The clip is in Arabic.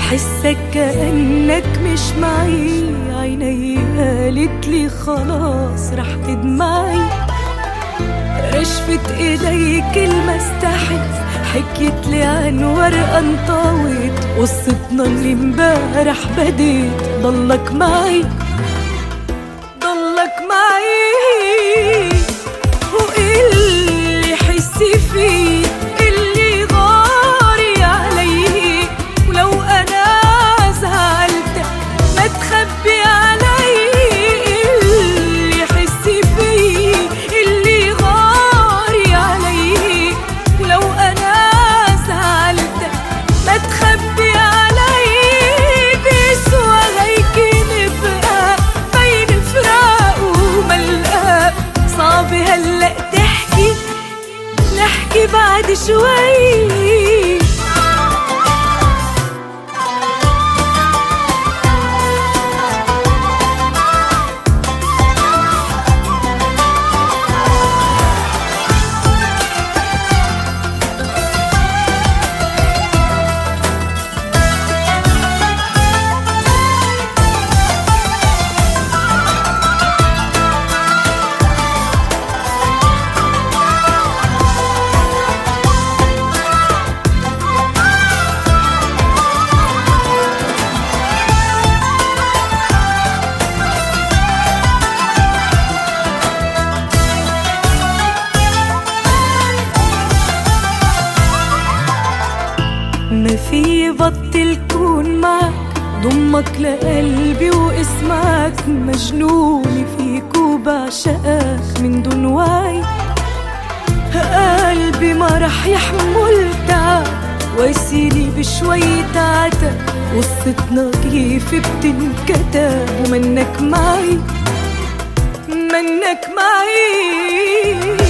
حسك كأنك مش معي، عيني قالت لي خلاص رح تدمعي. رشفت ايدي كلمة استحت، حكيت لي عن ورقة انطوت، قصتنا اللي امبارح بديت. ضلك معي ضلك معي، وقلي حسي فيه اللي غاري علي. ولو انا زعلتك ما تخبي علي، اللي حسي فيه اللي غاري علي. ولو انا زعلتك ما تخبي علي، بيسوى هيك نبقى بين فراق وملقى. صعب هلأ تحكي، نحكي بعد شوي. ما في بطل كون معك، ضمك لقلبي واسمعك. مجنونة فيك وبعشقك من دون وعي. قلبي ما رح يحمل تعب، واسيلي بشوية عتب. قصتنا كيف بتنكتب ومنك معي، منك معي.